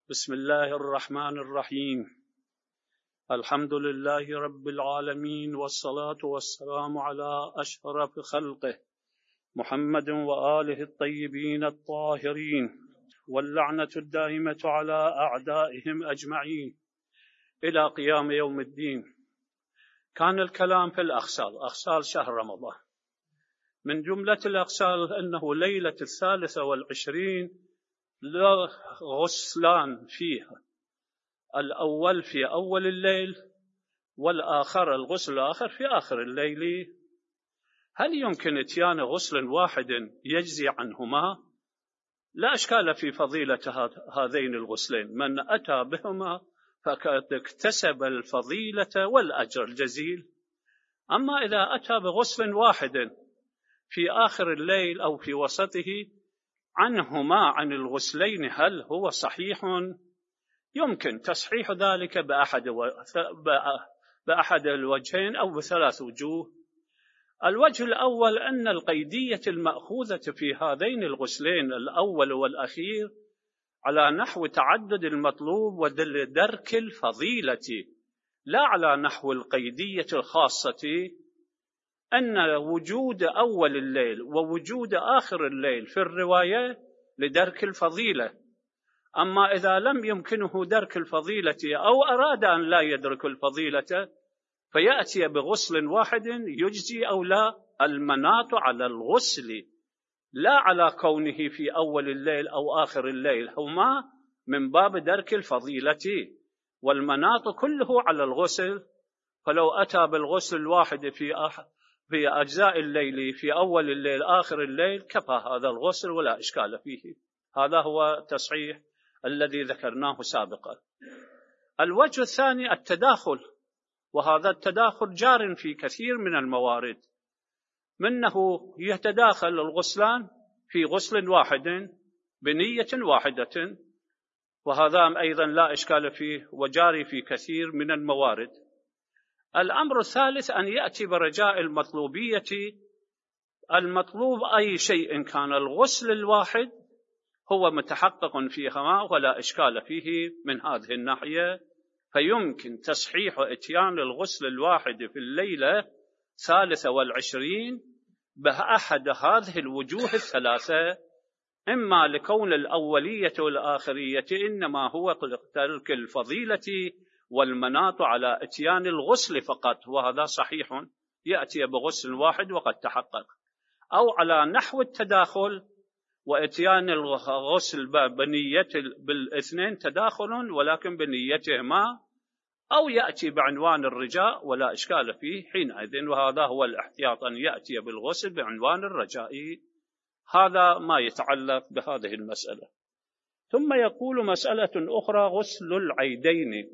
بسم الله الرحمن الرحيم. الحمد لله رب العالمين، والصلاة والسلام على أشرف خلقه محمد وآله الطيبين الطاهرين، واللعنة الدائمة على أعدائهم أجمعين إلى قيام يوم الدين. كان الكلام في أغسال شهر رمضان. من جملة الأغسال أنه ليلة 23 غسلان فيها، الأول في أول الليل، والآخر الغسل الآخر في آخر الليل. هل يمكن إتيان غسل واحد يجزي عنهما؟ لا إشكال في فضيلة هذين الغسلين، من أتى بهما فقد اكتسب الفضيلة والأجر الجزيل. أما إذا أتى بغسل واحد في آخر الليل أو في وسطه عنهما عن الغسلين، هل هو صحيح؟ يمكن تصحيح ذلك بأحد الوجهين أو بثلاث وجوه. الوجه الأول أن القيدية المأخوذة في هذين الغسلين الأول والأخير على نحو تعدد المطلوب ودرك الفضيلة، لا على نحو القيدية الخاصة أن وجود أول الليل ووجود آخر الليل في الرواية لدرك الفضيلة. أما إذا لم يمكنه درك الفضيلة أو أراد أن لا يدرك الفضيلة فيأتي بغسل واحد يجزي أو لا. المناط على الغسل لا على كونه في أول الليل أو آخر الليل، هما من باب درك الفضيلة، والمناط كله على الغسل. فلو أتى بالغسل الواحد في أجزاء الليل، في أول الليل آخر الليل، كفى هذا الغسل ولا إشكال فيه. هذا هو تصحيح الذي ذكرناه سابقا. الوجه الثاني التداخل، وهذا التداخل جار في كثير من الموارد، منه يتداخل الغسلان في غسل واحد بنية واحدة، وهذا أيضا لا إشكال فيه وجاري في كثير من الموارد. الأمر الثالث أن يأتي برجاء المطلوبية، المطلوب أي شيء كان الغسل الواحد هو متحقق فيهما ولا إشكال فيه من هذه الناحية، فيمكن تصحيح إتيان الغسل الواحد في الليلة 23 بأحد هذه الوجوه الثلاثة، إما لكون الأولية والآخرية إنما هو ترك الفضيلة والمناط على إتيان الغسل فقط، وهذا صحيح يأتي بغسل واحد وقد تحقق، أو على نحو التداخل وإتيان الغسل بنية بالاثنين تداخل ولكن بنيتهما، أو يأتي بعنوان الرجاء ولا إشكال فيه حينئذ، وهذا هو الاحتياط أن يأتي بالغسل بعنوان الرجاء. هذا ما يتعلق بهذه المسألة. ثم يقول مسألة أخرى: غسل العيدين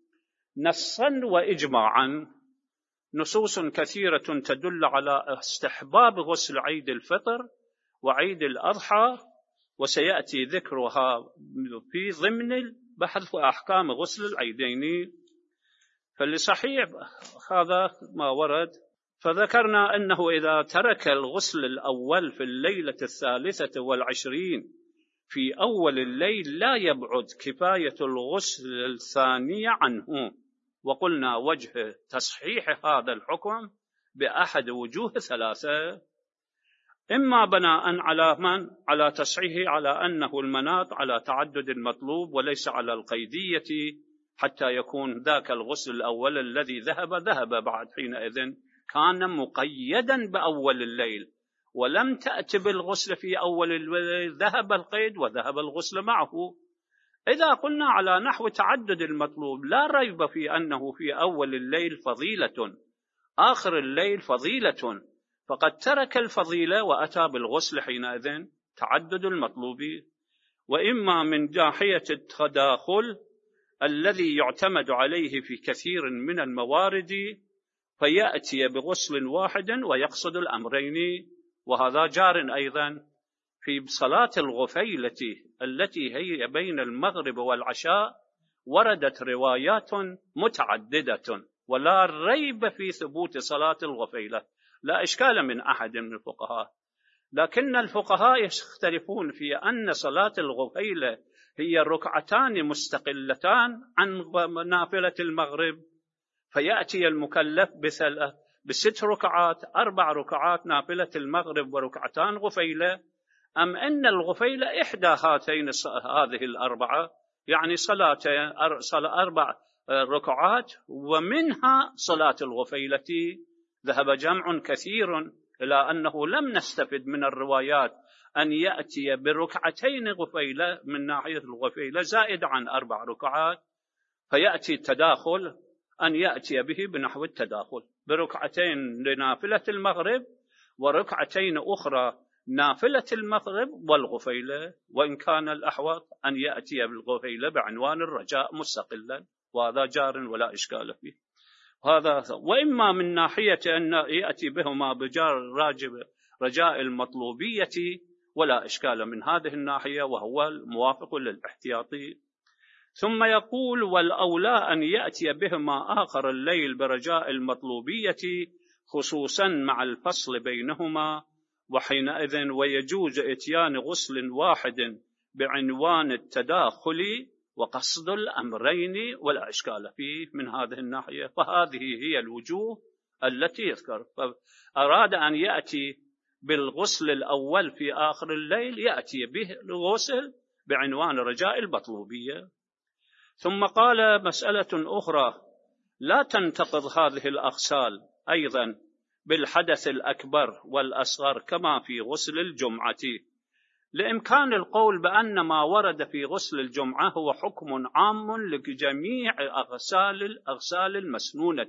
نصا وإجماعا. نصوص كثيرة تدل على استحباب غسل عيد الفطر وعيد الأضحى، وسيأتي ذكرها في ضمن البحث وأحكام غسل العيدين. فلصحيح هذا ما ورد، فذكرنا أنه إذا ترك الغسل الأول في الليلة 23 في أول الليل لا يبعد كفاية الغسل الثاني عنه. وقلنا وجه تصحيح هذا الحكم بأحد وجوه ثلاثة: إما بناء على تصحيحه على أنه المناط على تعدد المطلوب وليس على القيدية، حتى يكون ذاك الغسل الأول الذي ذهب بعد حينئذ كان مقيدا بأول الليل، ولم تأتي بالغسل في أول الليل، ذهب القيد وذهب الغسل معه. إذا قلنا على نحو تعدد المطلوب لا ريب في أنه في أول الليل فضيلة، آخر الليل فضيلة، فقد ترك الفضيلة وأتى بالغسل حينئذ تعدد المطلوب. وإما من ناحية التداخل الذي يعتمد عليه في كثير من الموارد فيأتي بغسل واحد ويقصد الأمرين، وهذا جار أيضا في صلاة الغفيلة التي هي بين المغرب والعشاء. وردت روايات متعددة ولا ريب في ثبوت صلاة الغفيلة، لا إشكال من أحد من الفقهاء، لكن الفقهاء يختلفون في أن صلاة الغفيلة هي ركعتان مستقلتان عن نافلة المغرب، فيأتي المكلف ب6 ركعات، 4 ركعات نافلة المغرب وركعتان غفيلة، أم أن الغفيلة إحدى هذه الأربعة، يعني صلاة 4 ركعات ومنها صلاة الغفيلة. ذهب جمع كثير إلى أنه لم نستفد من الروايات أن يأتي بركعتين غفيلة من ناحية الغفيلة زائد عن 4 ركعات، فيأتي التداخل أن يأتي به بنحو التداخل بركعتين لنافلة المغرب وركعتين أخرى نافلة المغرب والغفيلة، وإن كان الأحوط أن يأتي بالغفيلة بعنوان الرجاء مستقلا، وهذا جار ولا إشكال فيه. هذا وإما من ناحية أن يأتي بهما بجار رجاء المطلوبية ولا إشكال من هذه الناحية، وهو الموافق للاحتياطي. ثم يقول: والأولى أن يأتي بهما آخر الليل برجاء المطلوبية خصوصا مع الفصل بينهما، وحينئذ ويجوز إتيان غسل واحد بعنوان التداخل وقصد الأمرين ولا إشكال فيه من هذه الناحية. فهذه هي الوجوه التي يذكر. فأراد أن يأتي بالغسل الأول في آخر الليل، يأتي به الغسل بعنوان رجاء المطلوبية. ثم قال: مسألة أخرى لا تنتقض هذه الأغسال أيضا بالحدث الأكبر والأصغر كما في غسل الجمعة، لإمكان القول بأن ما ورد في غسل الجمعة هو حكم عام لجميع الأغسال المسنونة،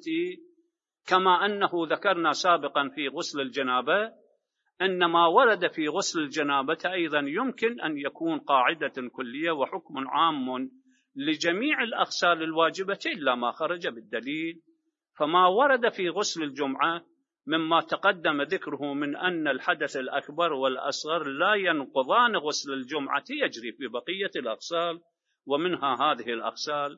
كما أنه ذكرنا سابقا في غسل الجنابة أن ما ورد في غسل الجنابة أيضا يمكن أن يكون قاعدة كلية وحكم عام لجميع الأغسال الواجبة إلا ما خرج بالدليل. فما ورد في غسل الجمعة مما تقدم ذكره من أن الحدث الأكبر والأصغر لا ينقضان غسل الجمعة يجري في بقية الأغسال، ومنها هذه الأغسال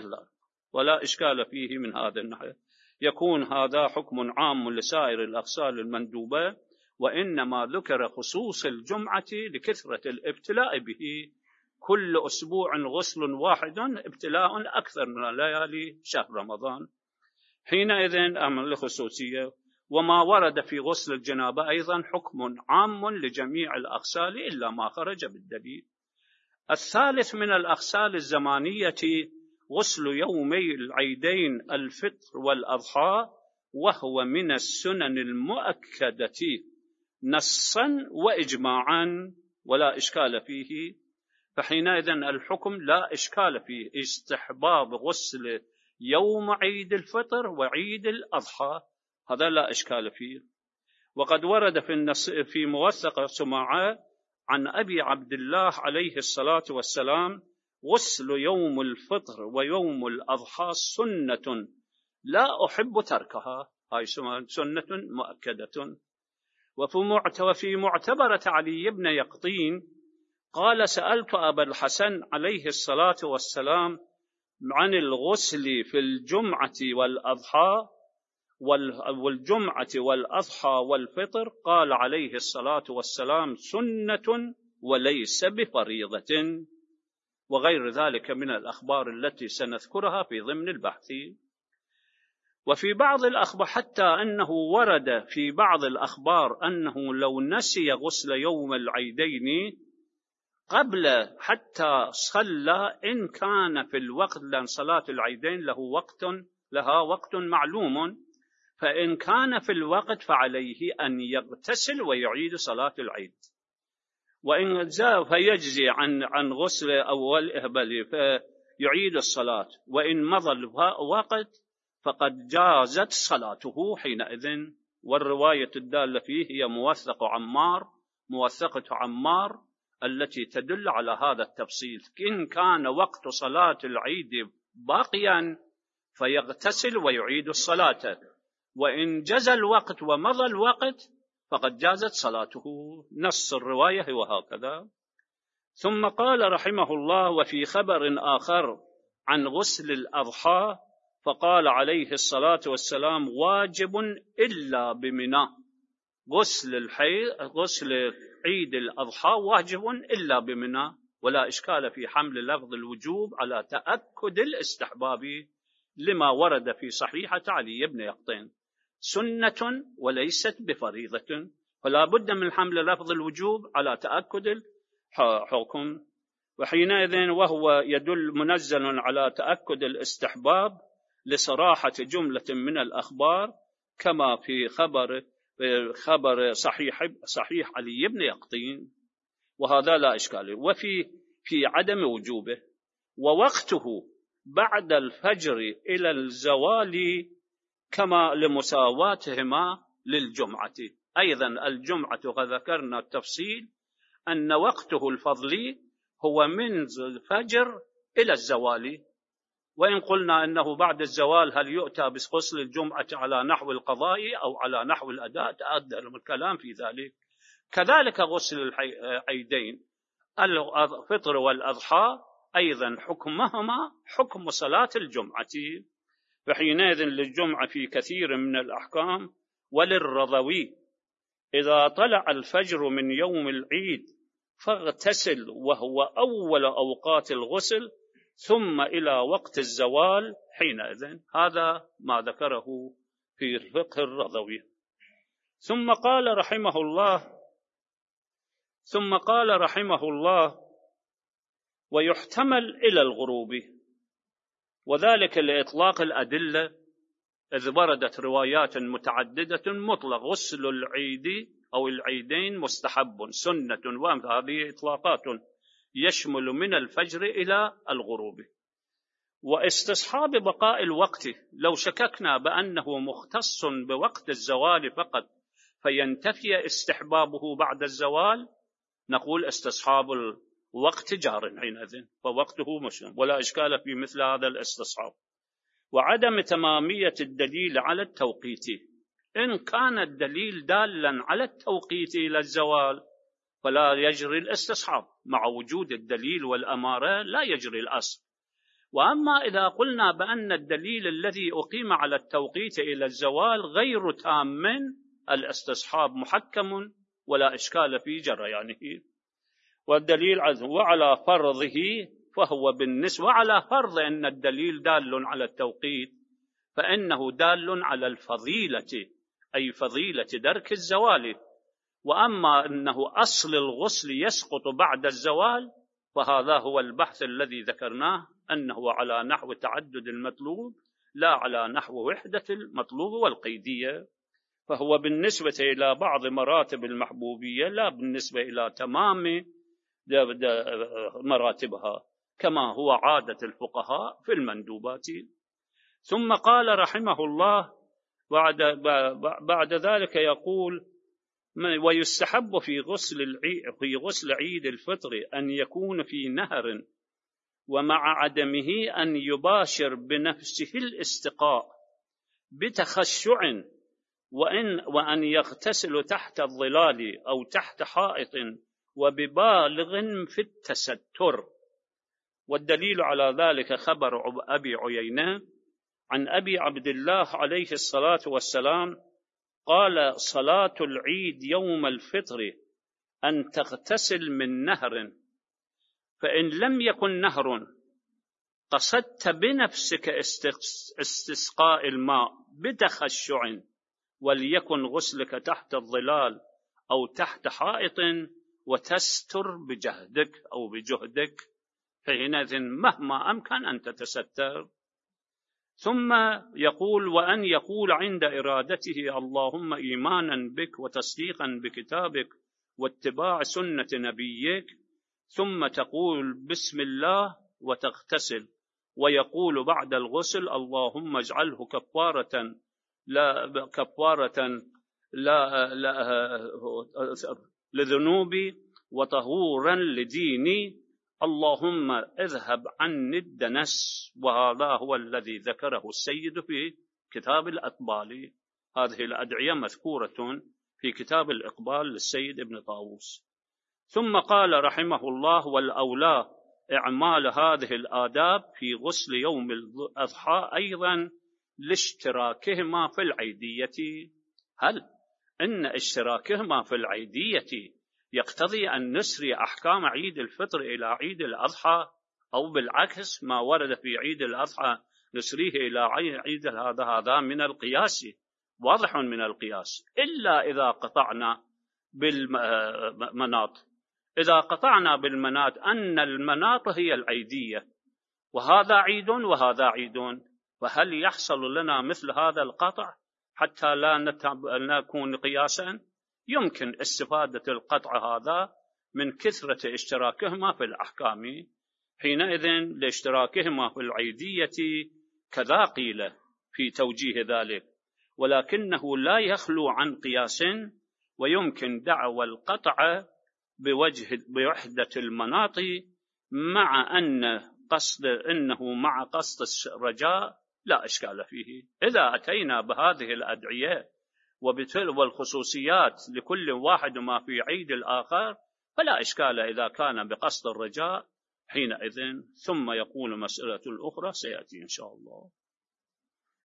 ولا إشكال فيه من هذا الناحية. يكون هذا حكم عام لسائر الأغسال المندوبة، وإنما ذكر خصوص الجمعة لكثرة الابتلاء به، كل أسبوع غسل واحد ابتلاء أكثر من ليالي شهر رمضان، حينئذ أمر لخصوصية. وما ورد في غسل الجنابة أيضا حكم عام لجميع الأغسال إلا ما خرج بالدليل. الثالث من الأغسال الزمانية غسل يومي العيدين الفطر والأضحى، وهو من السنن المؤكدة نصا وإجماعا ولا إشكال فيه. فحينئذ الحكم لا إشكال فيه، استحباب غسل يوم عيد الفطر وعيد الأضحى، هذا لا إشكال فيه. وقد ورد في موثق سماعة عن أبي عبد الله عليه الصلاة والسلام: غسل يوم الفطر ويوم الأضحى سنة لا أحب تركها، هاي سنة مؤكدة. وفي معتبرة علي بن يقطين قال: سألت أبا الحسن عليه الصلاة والسلام عن الغسل في الجمعة والأضحى والجمعة والأضحى والفطر، قال عليه الصلاة والسلام: سنة وليس بفريضة، وغير ذلك من الأخبار التي سنذكرها في ضمن البحث. وفي بعض الأخبار حتى أنه ورد في بعض الأخبار أنه لو نسي غسل يوم العيدين قبل حتى صلى إن كان في الوقت، لأن صلاة العيدين لها وقت معلوم، فإن كان في الوقت فعليه أن يغتسل ويعيد صلاة العيد، وإن زاد فيجزي عن غسل أول إهبل فيعيد الصلاة، وإن مضى الوقت فقد جازت صلاته حينئذ. والرواية الدالة فيه هي موثقة عمار التي تدل على هذا التفصيل. إن كان وقت صلاة العيد باقيا فيغتسل ويعيد الصلاة، وإن جزى الوقت ومضى الوقت فقد جازت صلاته. نص الرواية هو هكذا. ثم قال رحمه الله: وفي خبر آخر عن غسل الأضحى فقال عليه الصلاة والسلام: واجب إلا بمنى. غسل عيد الأضحى واجب إلا بمنى، ولا إشكال في حمل لفظ الوجوب على تأكد الاستحباب لما ورد في صحيحة علي بن يقطين: سنة وليست بفريضة، فلا بد من حمل لفظ الوجوب على تأكد الحكم، وحينئذ وهو يدل منزل على تأكد الاستحباب لصراحة جملة من الأخبار كما في خبر صحيح علي بن يقطين، وهذا لا إشكال. وفي عدم وجوبه، ووقته بعد الفجر إلى الزوال كما لمساواتهما للجمعة. أيضا الجمعة ذكرنا التفصيل أن وقته الفضلي هو من الفجر إلى الزوال، وإن قلنا أنه بعد الزوال هل يؤتى بغسل الجمعة على نحو القضاء أو على نحو الأداء تقدم الكلام في ذلك. كذلك غسل العيدين الفطر والأضحى أيضا حكمهما حكم صلاة الجمعة، فحينئذ للجمعة في كثير من الأحكام. وللرضوي: إذا طلع الفجر من يوم العيد فاغتسل، وهو أول أوقات الغسل، ثم إلى وقت الزوال حينئذ. هذا ما ذكره في الفقه الرضوي. ثم قال رحمه الله: ويحتمل إلى الغروب، وذلك لإطلاق الأدلة، إذ وردت روايات متعددة مطلق غسل العيد أو العيدين مستحب سنة، وهذه إطلاقات يشمل من الفجر إلى الغروب. واستصحاب بقاء الوقت، لو شككنا بأنه مختص بوقت الزوال فقط فينتفي استحبابه بعد الزوال، نقول استصحاب الوقت جار حينئذ، فوقته مشروع ولا إشكال في مثل هذا الاستصحاب. وعدم تمامية الدليل على التوقيت، إن كان الدليل دالا على التوقيت إلى الزوال فلا يجري الاستصحاب، مع وجود الدليل والأمارة لا يجري الأصل. وأما إذا قلنا بأن الدليل الذي أقيم على التوقيت إلى الزوال غير تام، الاستصحاب محكم ولا إشكال في جريانه. والدليل وعلى فرضه فهو بالنسبة، وعلى فرض أن الدليل دال على التوقيت فإنه دال على الفضيلة، أي فضيلة درك الزوال. وأما أنه أصل الغسل يسقط بعد الزوال فهذا هو البحث الذي ذكرناه، أنه على نحو تعدد المطلوب لا على نحو وحدة المطلوب والقيدية، فهو بالنسبة إلى بعض مراتب المحبوبية لا بالنسبة إلى تمام مراتبها، كما هو عادة الفقهاء في المندوبات. ثم قال رحمه الله بعد ذلك يقول: ويستحب في غسل عيد الفطر أن يكون في نهر، ومع عدمه أن يباشر بنفسه الاستقاء بتخشع، وأن يغتسل تحت الظلال أو تحت حائط، وببالغ في التستر. والدليل على ذلك خبر أبي عيينة عن أبي عبد الله عليه الصلاة والسلام قال: صلاة العيد يوم الفطر أن تغتسل من نهر، فإن لم يكن نهر قصدت بنفسك استسقاء الماء بتخشع، وليكن غسلك تحت الظلال أو تحت حائط، وتستر بجهدك أو بجهدك، فحينئذ مهما أمكن أن تتستر. ثم يقول: وأن يقول عند إرادته اللهم إيمانا بك وتصديقا بكتابك واتباع سنة نبيك، ثم تقول بسم الله وتغتسل، ويقول بعد الغسل اللهم اجعله كفارة لذنوبي وطهورا لديني، اللهم اذهب عني الدنس. وهذا هو الذي ذكره السيد في كتاب الأقبال. هذه الأدعية مذكورة في كتاب الإقبال للسيد ابن طاووس. ثم قال رحمه الله: والأولى إعمال هذه الآداب في غسل يوم الأضحى أيضا لاشتراكهما في العيدية. هل إن اشتراكهما في العيدية يقتضي أن نسري أحكام عيد الفطر إلى عيد الأضحى، أو بالعكس ما ورد في عيد الأضحى نسريه إلى عيد هذا من القياس، واضح من القياس، إلا إذا قطعنا بالمناط. إذا قطعنا بالمناط أن المناط هي العيدية، وهذا عيد وهذا عيد، فهل يحصل لنا مثل هذا القطع حتى لا نكون قياسا؟ يمكن استفادة القطع هذا من كثرة اشتراكهما في الأحكام، حينئذ لاشتراكهما في العيدية كذا قيل في توجيه ذلك، ولكنه لا يخلو عن قياس، ويمكن دعوى القطع بوحدة المناط مع أنه مع قصد الرجاء لا إشكال فيه. إذا أتينا بهذه الأدعية والخصوصيات لكل واحد ما في عيد الآخر فلا إشكال إذا كان بقصد الرجاء حينئذ، ثم يكون مسألة الأخرى سيأتي إن شاء الله.